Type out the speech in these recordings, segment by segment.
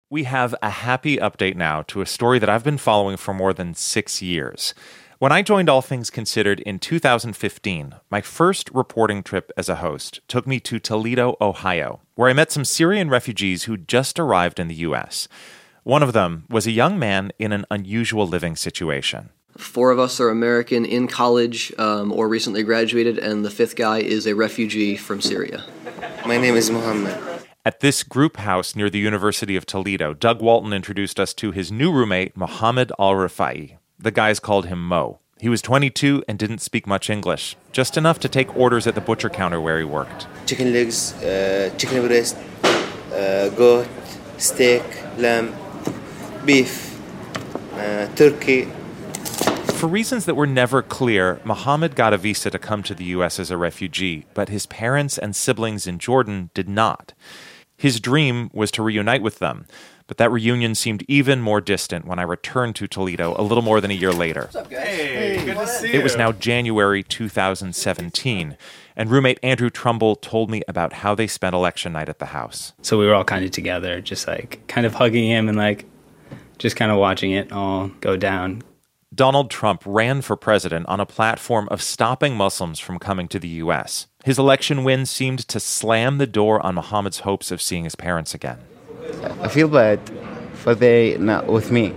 We have a happy update now to a story that I've been following for more than 6 years. When I joined All Things Considered in 2015, my first reporting trip as a host took me to Toledo, Ohio, where I met some Syrian refugees who'd just arrived in the U.S. One of them was a young man in an unusual living situation. 4 of us are American in college or recently graduated, and the 5th guy is a refugee from Syria. My name is Muhammad. At this group house near the University of Toledo, Doug Walton introduced us to his new roommate, Mohammed Al-Rafai. The guys called him Mo. He was 22 and didn't speak much English, just enough to take orders at the butcher counter where he worked. Chicken legs, chicken breast, goat, steak, lamb, beef, turkey. For reasons that were never clear, Mohammed got a visa to come to the U.S. as a refugee, but his parents and siblings in Jordan did not. His dream was to reunite with them, but that reunion seemed even more distant when I returned to Toledo a little more than a year later. What's up, guys? Hey, good to see you. It was now January 2017, and roommate Andrew Trumbull told me about how they spent election night at the house. So we were all kind of together, just kind of hugging him and just kind of watching it all go down. Donald Trump ran for president on a platform of stopping Muslims from coming to the U.S. His election win seemed to slam the door on Mohammed's hopes of seeing his parents again. I feel bad for they not with me,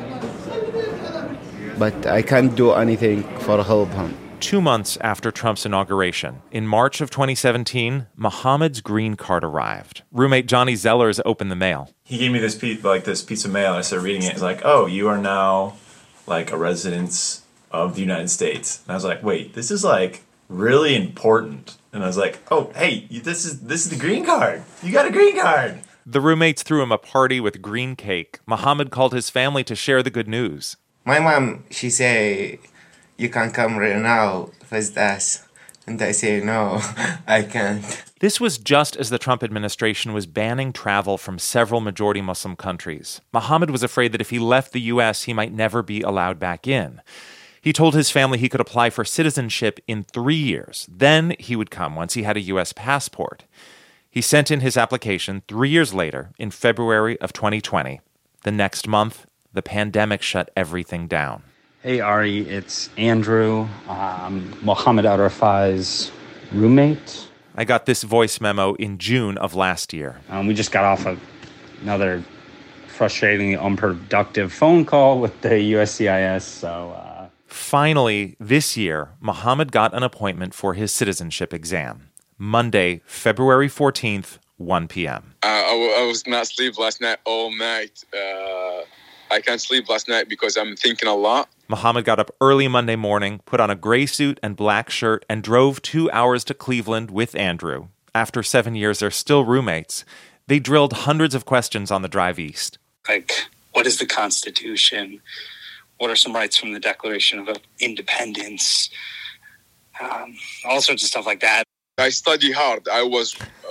but I can't do anything for help him. 2 months after Trump's inauguration, in March of 2017, Mohammed's green card arrived. Roommate Johnny Zellers opened the mail. He gave me this piece of mail. I started reading it. It's like, oh, you are now a resident of the United States. And I was like, wait, this is really important. And I was like, oh, hey, this is the green card. You got a green card. The roommates threw him a party with green cake. Mohammed called his family to share the good news. My mom, she say, you can come right now, visit us. And I say, no, I can't. This was just as the Trump administration was banning travel from several majority Muslim countries. Mohammed was afraid that if he left the U.S., he might never be allowed back in. He told his family he could apply for citizenship in 3 years. Then he would come once he had a U.S. passport. He sent in his application 3 years later, in February of 2020. The next month, the pandemic shut everything down. Hey, Ari, it's Andrew. I'm Mohammed Al-Rafai's roommate. I got this voice memo in June of last year. We just got off another frustratingly unproductive phone call with the USCIS, Finally, this year, Mohammed got an appointment for his citizenship exam. Monday, February 14th, 1 p.m. I was not sleep last night all night. I can't sleep last night because I'm thinking a lot. Mohammed got up early Monday morning, put on a gray suit and black shirt, and drove 2 hours to Cleveland with Andrew. After 7 years, they're still roommates. They drilled hundreds of questions on the drive east. What is the Constitution? What are some rights from the Declaration of Independence? All sorts of stuff like that. I study hard. I was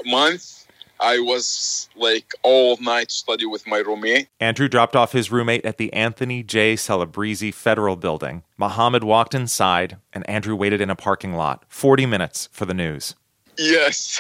all night study with my roommate. Andrew dropped off his roommate at the Anthony J. Celebrezzi Federal Building. Mohammed walked inside, and Andrew waited in a parking lot, 40 minutes for the news. Yes.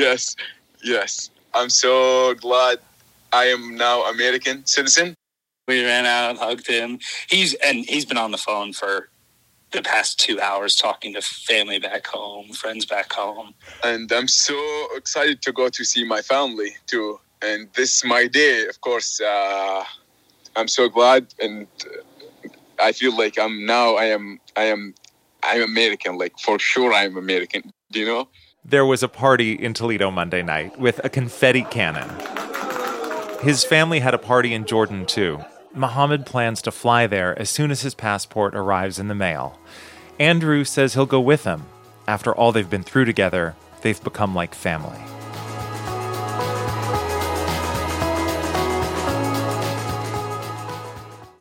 I'm so glad I am now American citizen. We ran out, hugged him. He's been on the phone for the past 2 hours talking to family back home, friends back home. And I'm so excited to go to see my family too. And this is my day, of course. I'm so glad, and I feel like I am American. For sure I am American, you know? There was a party in Toledo Monday night with a confetti cannon. His family had a party in Jordan too. Mohammed plans to fly there as soon as his passport arrives in the mail. Andrew says he'll go with him. After all they've been through together, they've become like family.